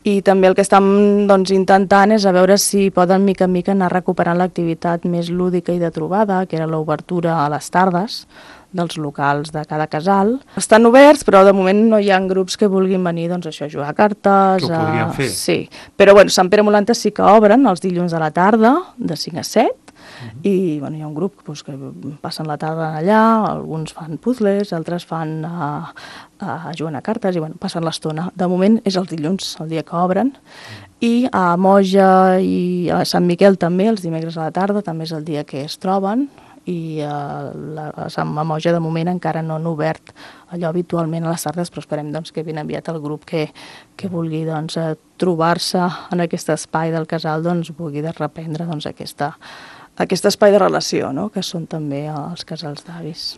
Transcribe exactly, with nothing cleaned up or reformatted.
I també el que estem doncs, intentant és a veure si poden mica en mica anar recuperant l'activitat més lúdica i de trobada, que era l'obertura a les tardes dels locals de cada casal. Estan oberts, però de moment no hi ha grups que vulguin venir doncs, això, a jugar a cartes. Que ho podrien fer. Sí, però bueno, Sant Pere Molanta sí que obren els dilluns a la tarda, de cinc a set, Uh-huh. i bueno, hi ha un grup doncs, que passen la tarda allà, alguns fan puzzles, altres fan uh, uh, juguen a cartes i bueno, passen l'estona. De moment és els dilluns, el dia que obren, uh-huh. i a Moja i a Sant Miquel també, els dimecres a la tarda, també és el dia que es troben, i uh, la, a Sant Moja de moment encara no han obert allò habitualment a les tardes, però esperem doncs, que ben aviat el grup que, que vulgui doncs, trobar-se en aquest espai del casal doncs, vulgui de reprendre doncs, aquesta aquest espai de relació, no?, que són també els casals d'avis.